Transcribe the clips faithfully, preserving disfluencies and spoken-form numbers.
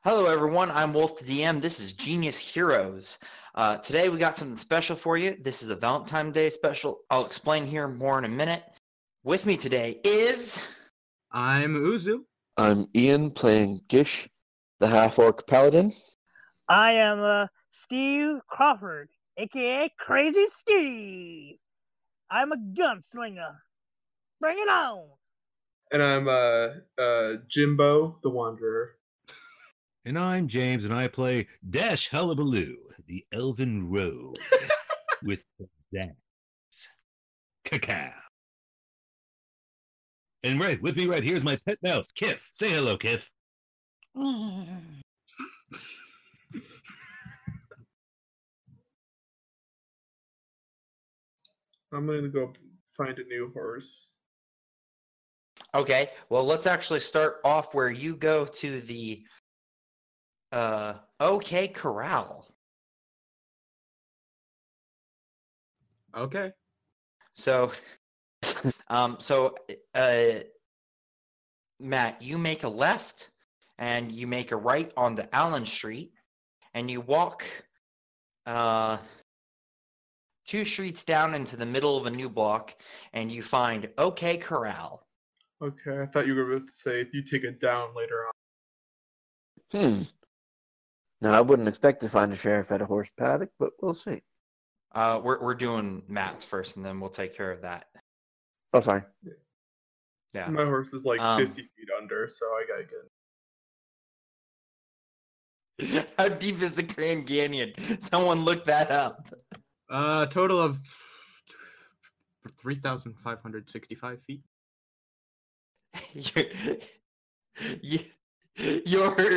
Hello, everyone. I'm Wolf the D M. This is Genius Heroes. Uh, today we got something special for you. This is a Valentine's Day special. I'll explain here more in a minute. With me today is... I'm Uzu. I'm Ian, playing Gish, the half-orc paladin. I am uh, Steve Crawford, aka Crazy Steve. I'm a gunslinger. Bring it on. And I'm uh, uh, Jimbo, the Wanderer. And I'm James, and I play Dash Hullabaloo, the Elven Rogue, with Dash. Cacao. And right with me right here is my pet mouse, Kiff. Say hello, Kiff. I'm gonna go find a new horse. Okay, well, let's actually start off where you go to the uh, OK Corral. Okay. So, um, so uh, Matt, you make a left and you make a right onto Allen Street, and you walk uh, two streets down into the middle of a new block, and you find OK Corral. Okay, I thought you were about to say you take it down later on. Hmm. Now, I wouldn't expect to find a sheriff at a horse paddock, but we'll see. Uh, we're we're doing Matt's first, and then we'll take care of that. Oh, fine. Yeah. My horse is like Um, fifty feet under, so I gotta get. How deep is the Grand Canyon? Someone look that up. Uh, total of three thousand five hundred sixty-five feet. your, your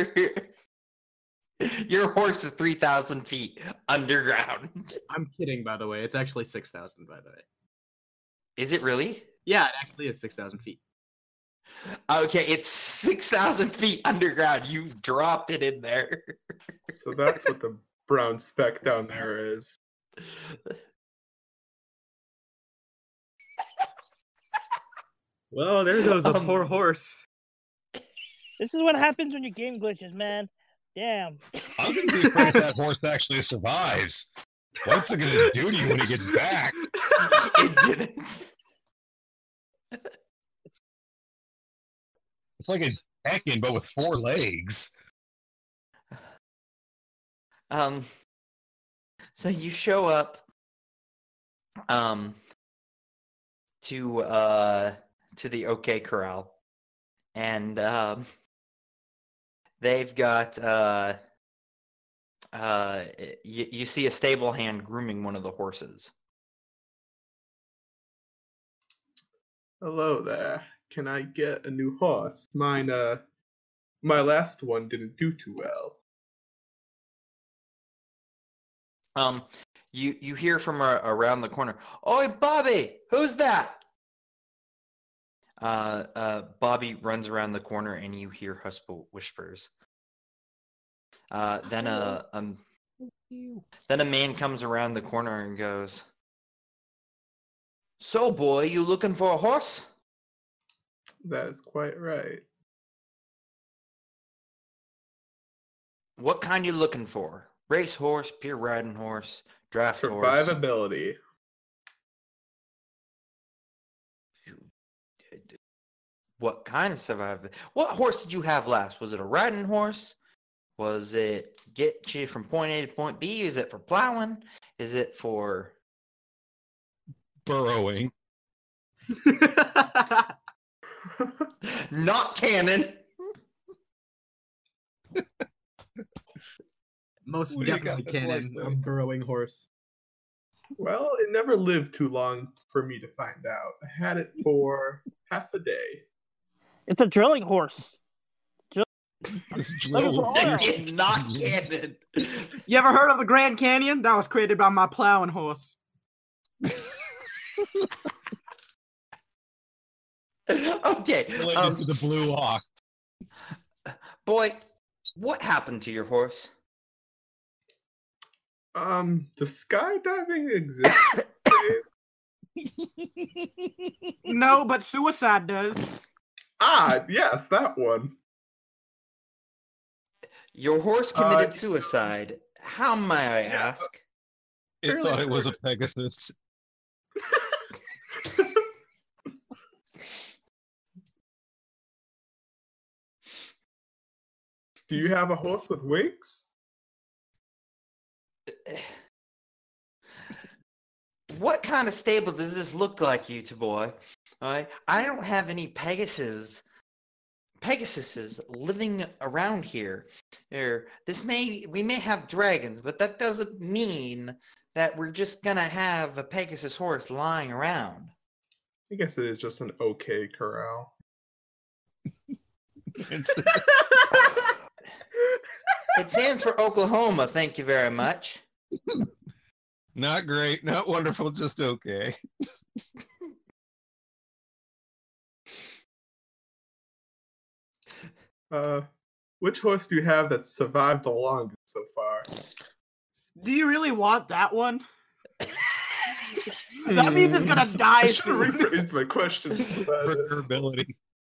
your horse is three thousand feet underground. I'm kidding, by the way. It's actually six thousand, by the way. Is it really? Yeah, it actually is six thousand feet. Okay, it's six thousand feet underground. You dropped it in there. So that's what the brown speck down there is. Well, there goes a Um, poor horse. This is what happens when your game glitches, man. Damn. I'm going to be afraid if that horse actually survives. What's it going to do to you when it gets back? It didn't. It's like a Tekken, but with four legs. Um. So you show up. Um. To uh to the OK Corral, and um. They've got uh. Uh. You, you see a stable hand grooming one of the horses. Hello there. Can I get a new horse? Mine, uh, my last one didn't do too well. Um, you you hear from uh, around the corner, "Oi, Bobby, who's that?" Uh, uh, Bobby runs around the corner, and you hear husky whispers. Uh, then a um, then a man comes around the corner and goes, "So, boy, you looking for a horse?" That is quite right. "What kind you looking for? Race horse, pure riding horse, draft horse?" Survivability. What kind of survival? What horse did you have last? Was it a riding horse? Was it get you from point A to point B? Is it for plowing? Is it for Burrowing. not canon? Most What do you definitely got cannon. like A that? burrowing horse. Well, it never lived too long for me to find out. I had it for half a day. It's a drilling horse. This Looking drill. for oil. Again, not canon. You ever heard of the Grand Canyon? That was created by my plowing horse. Okay, Related um, to the Blue Hawk. boy, what happened to your horse? Um, does skydiving exist? No, but suicide does. Ah, yes, that one. Your horse Uh, committed suicide. How may I Yeah. ask? It Fairly thought it was a certain. Pegasus. Do you have a horse with wings? What kind of stable does this look like, you two boy? All right, I don't have any Pegasus, Pegasuses living around here. Here, this may we may have dragons, but that doesn't mean that we're just gonna have a Pegasus horse lying around. I guess it is just an okay corral. It stands for Oklahoma. Thank you very much. Not great, not wonderful, just okay. Uh, which horse do you have that survived the longest so far? Do you really want that one? That means it's gonna I die should have soon. rephrased my question. but, uh, Preferability.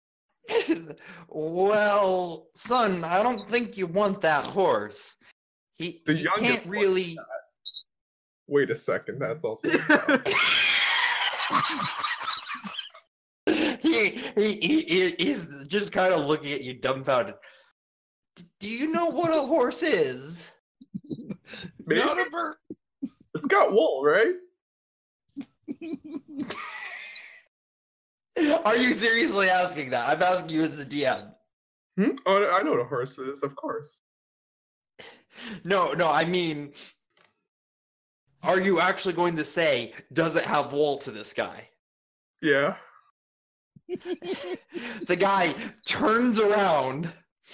Well, son, I don't think you want that horse. He, The he youngest can't one. really. Wait a second, that's also. he, he, he he's just kind of looking at you dumbfounded. D- Do you know what a horse is? Maybe? Not a bird. It's got wool, right? Are you seriously asking that? I'm asking you as the D M. Hmm? Oh, I know what a horse is, of course. No, no, I mean, are you actually going to say, does it have wool to this guy? Yeah. The guy turns around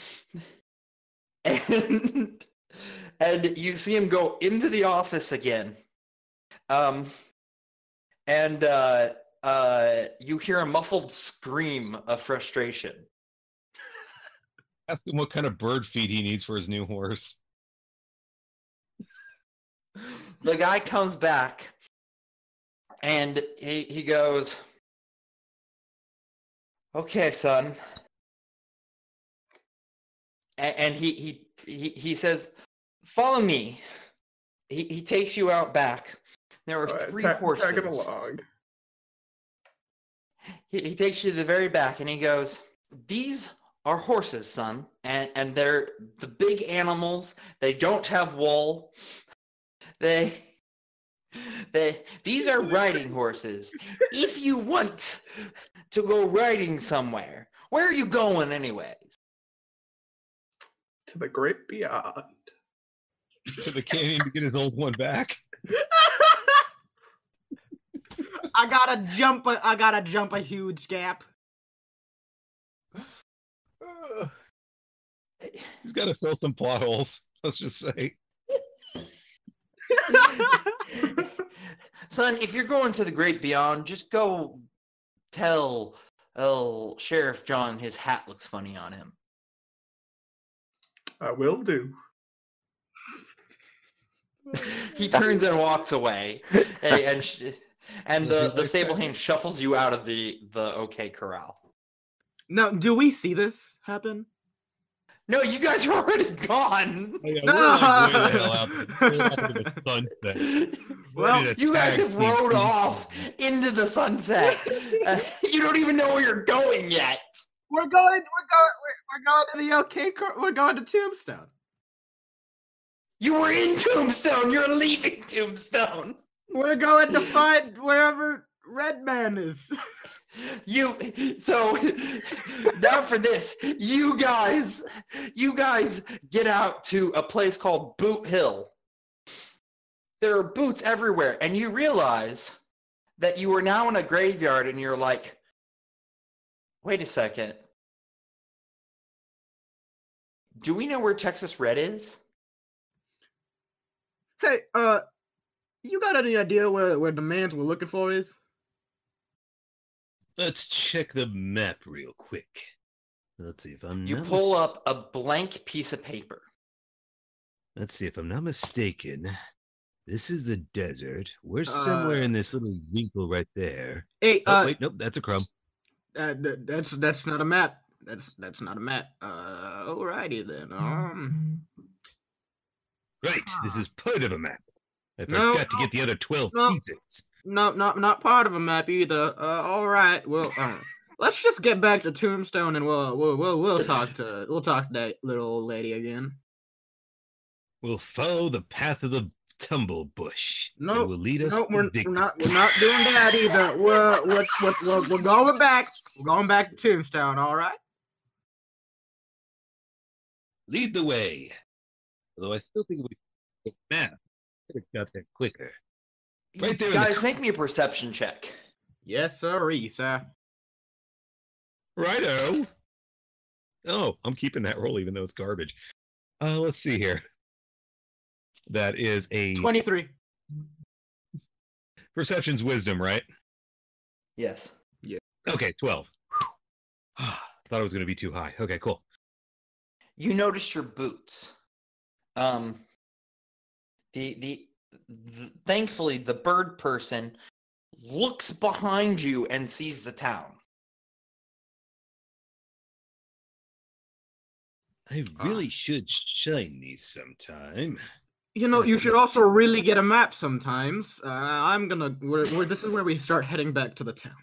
and and you see him go into the office again. Um and uh uh you hear a muffled scream of frustration. Ask him what kind of bird feed he needs for his new horse. The guy comes back and he, he goes, "Okay, son." And, and he, he he he says, "Follow me." He he takes you out back. There are All right, three ta- horses. Tag it along. He, he takes you to the very back and he goes, "These are horses, son, and and they're the big animals. They don't have wool. They they these are riding horses. If you want to go riding somewhere, where are you going anyways?" To the great beyond. To the canyon to get his old one back. I gotta jump. A, I gotta jump a huge gap. He's got to fill some plot holes. Let's just say. Son, if you're going to the great beyond, just go tell uh, Sheriff John his hat looks funny on him. I will do. He turns and walks away, and and, sh- and the, the stable hand shuffles you out of the, the OK Corral. Now, do we see this happen? No, you guys are already gone. Oh, yeah, we're like way the hell out, we're out into the sunset. Well, Ready to You guys tag have team rode people. off into the sunset. Uh, you don't even know where you're going yet. We're going. We're going. We're, we're going to the OK. Cor- We're going to Tombstone. You were in Tombstone. You're leaving Tombstone. We're going to find wherever Red Man is. You so now for this, you guys, you guys get out to a place called Boot Hill. There are boots everywhere, and you realize that you are now in a graveyard, and you're like, wait a second. Do we know where Texas Red is? Hey, uh, you got any idea where where the man we're looking for is? Let's check the map real quick. Let's see if I'm You not pull mis- up a blank piece of paper. Let's see if I'm not mistaken. This is the desert. We're somewhere Uh, in this little winkle right there. Hey, Oh uh, wait, nope, that's a crumb. uh th- that's that's not a map. that's that's not a map. Uh, alrighty then. Um, Right, this is part of a map. I No, forgot to no, get the other twelve no. pieces. no, not not part of a map either. Uh, all right. Well, uh, let's just get back to Tombstone, and we'll we'll we'll we'll talk to we'll talk to that little old lady again. We'll follow the path of the tumble bush. No, it will lead us no, to we're, we're victory. not we're not doing that either. We're we're, we're we're we're going back. We're going back to Tombstone. All right. Lead the way. Although I still think we could map. Could have got there quicker. Right there in the Guys, cr- make me a perception check. Yes, sir, sir. Righto. Oh, I'm keeping that roll even though it's garbage. Uh, let's see here. That is a Twenty-three. perception's wisdom, right? Yes. Okay, twelve. Thought it was going to be too high. Okay, cool. You noticed your boots. Um, the, the the thankfully the bird person looks behind you and sees the town. I really should shine these sometime. You know, you should also really get a map sometimes. Uh, I'm gonna. We're, we're, this is where we start heading back to the town.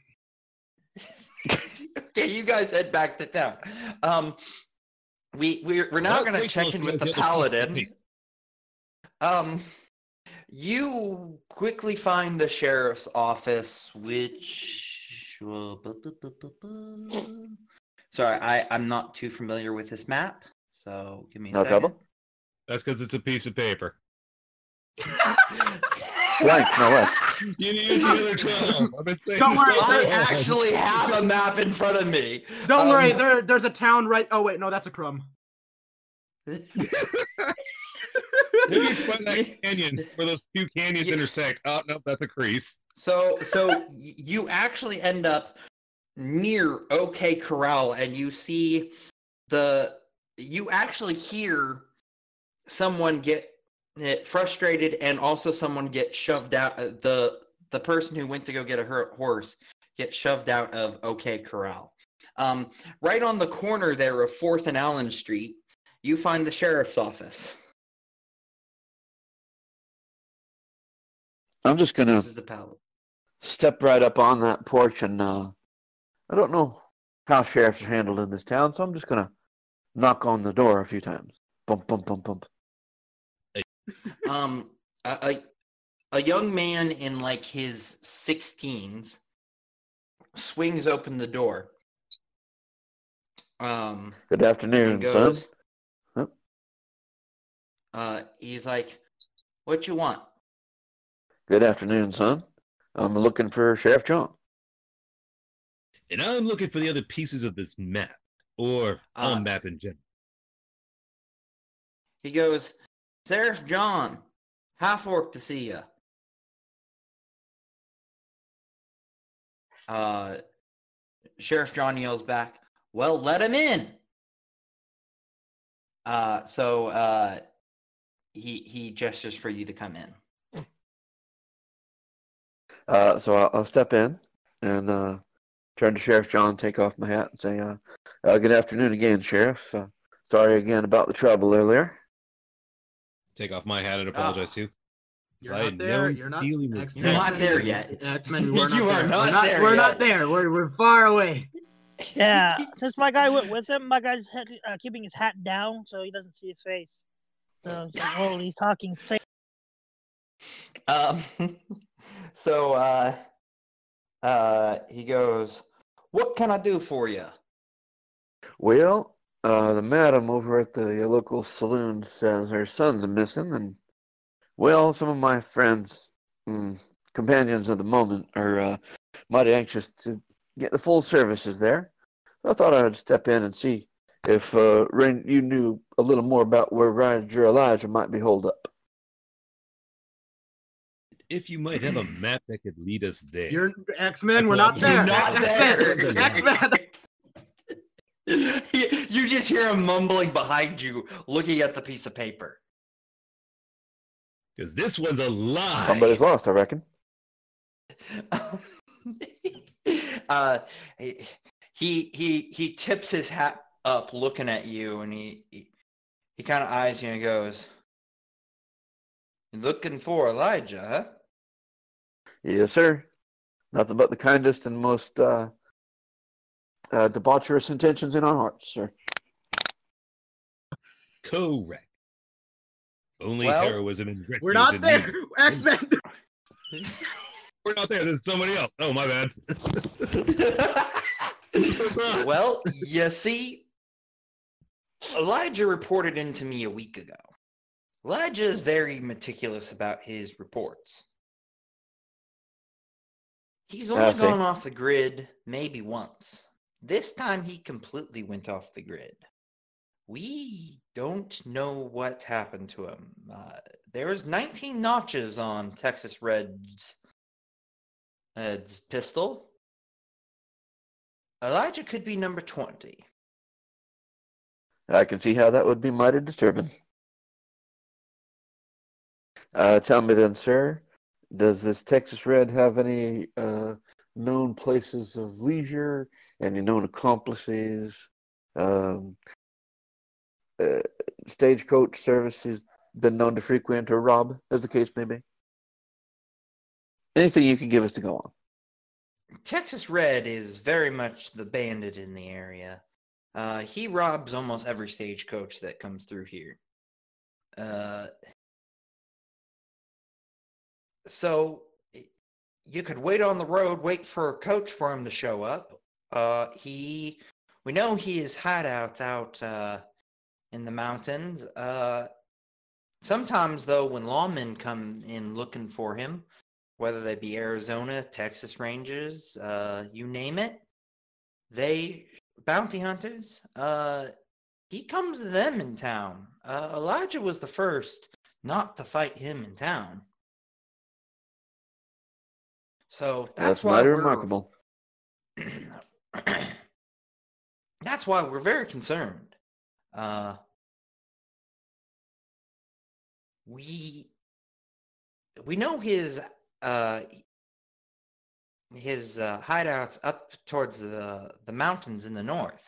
Okay, you guys head back to town. Um, we we're we're now Well, going to wait check till in it's with the the other paladin. people. Um, you quickly find the sheriff's office, which. uh, bu- bu- bu- bu- bu- Sorry, I I'm not too familiar with this map, so give me a No second. trouble. That's because it's a piece of paper. Blank, no less. You need the other twelve. I've been saying Don't worry, this all I along. actually have a map in front of me. Don't Um, worry, there there's a town right. Oh wait, no, that's a crumb. Maybe find that canyon where those two canyons Yeah. intersect. Oh no, that's a crease. So, so y- you actually end up near OK Corral, and you see the. You actually hear someone get eh, frustrated, and also someone get shoved out. uh, The the person who went to go get a her- horse get shoved out of OK Corral. Um, right on the corner there of Fourth and Allen Street, you find the sheriff's office. I'm just gonna This is the paladin. step right up on that porch, and uh, I don't know how sheriffs are handled in this town, so I'm just gonna knock on the door a few times. Bump, bump, bump, bump. um a, a a young man in like his sixteens swings open the door. Um Good afternoon, and son. goes, Huh? uh he's like, "What you want?" Good afternoon, son. I'm looking for Sheriff John. And I'm looking for the other pieces of this map, or Uh, a map in general. He goes, "Sheriff John, half orc to see ya." Uh Sheriff John yells back, "Well, let him in." Uh so uh he he gestures for you to come in. Uh, so I'll, I'll step in and uh, turn to Sheriff John, take off my hat, and say, uh, uh, "Good afternoon again, Sheriff. Uh, sorry again about the trouble earlier." Take off my hat and apologize too. You're I not had there. no You're not. feeling of- X-Men, You're not X-Men, there yet. X-Men, we're not You are there. not we're not, there We're yet. not there. We're we're far away. Yeah, since my guy went with him, my guy's head, uh, keeping his hat down so he doesn't see his face. So he's slowly talking. Say, Um, so uh, uh, he goes, "What can I do for you?" Well, uh, the madam over at the local saloon says her son's missing, and, well, some of my friends, mm, companions of the moment, are uh, mighty anxious to get the full services there. So I thought I would step in and see if uh, Rain, you knew a little more about where Ranger Elijah might be holed up. If you might have a map that could lead us there. You're X-Men. We're Well, not you're there. not X-Men. there. X-Men. You just hear him mumbling behind you, looking at the piece of paper. Because this one's a lie. Somebody's lost, I reckon. uh, he, he he he tips his hat up, looking at you, and he he, he kind of eyes you and goes, "You're looking for Elijah, huh?" Yes, sir. Nothing but the kindest and most uh, uh, debaucherous intentions in our hearts, sir. Correct. Only Well, heroism and rescue We're not did there. need- X Men. We're not there. There's somebody else. Oh, my bad. Well, you see, Elijah reported into me a week ago. Elijah is very meticulous about his reports. He's only I see. gone off the grid maybe once. This time he completely went off the grid. We don't know what happened to him. Uh, there's nineteen notches on Texas Red's, Red's pistol. Elijah could be number twenty. I can see how that would be mighty disturbing. Uh, tell me then, sir, does this Texas Red have any uh, known places of leisure, any known accomplices, um, uh, stagecoach service he's been known to frequent or rob, as the case may be? Anything you can give us to go on. Texas Red is very much the bandit in the area. Uh, he robs almost every stagecoach that comes through here. Uh, so you could wait on the road, wait for a coach for him to show up. Uh, he, we know he has hideouts out uh, in the mountains. Uh, sometimes, though, when lawmen come in looking for him, whether they be Arizona, Texas Rangers, uh, you name it, they bounty hunters. Uh, he comes to them in town. Uh, Elijah was the first not to fight him in town. So that's, That's why mighty we're, remarkable. That's why we're very concerned. Uh, we we know his uh, his uh, hideouts up towards the the mountains in the north.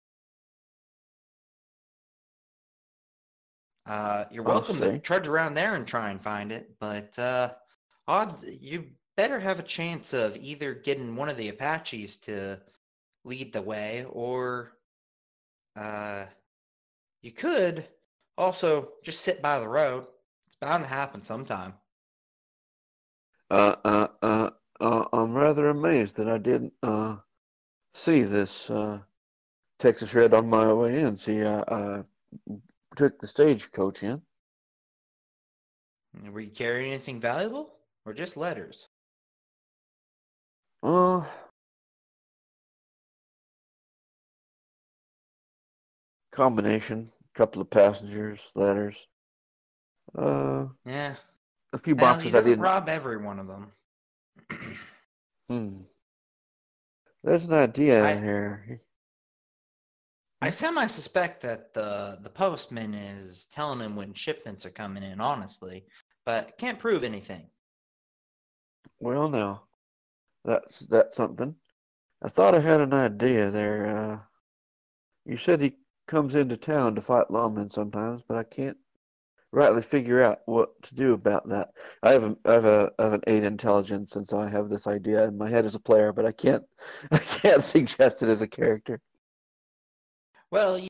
Uh, you're I'll welcome to see. trudge around there and try and find it, but uh, odds you better have a chance of either getting one of the Apaches to lead the way, or uh, you could also just sit by the road. It's bound to happen sometime. Uh, uh, uh, uh, I'm rather amazed that I didn't uh, see this uh, Texas Red on my way in. See, I, I took the stagecoach in. Were you carrying anything valuable, or just letters? Uh, combination, couple of passengers, letters, uh, Yeah. a few Well, he boxes I doesn't didn't. rob every one of them. Hmm. There's an idea I- here. I semi-suspect that the the postman is telling him when shipments are coming in, honestly, but can't prove anything. Well, now, that's that's something. I thought I had an idea there. Uh, you said he comes into town to fight lawmen sometimes, but I can't rightly figure out what to do about that. I have a, I have a, I have an eight intelligence, and so I have this idea in my head as a player, but I can't I can't suggest it as a character. Well, you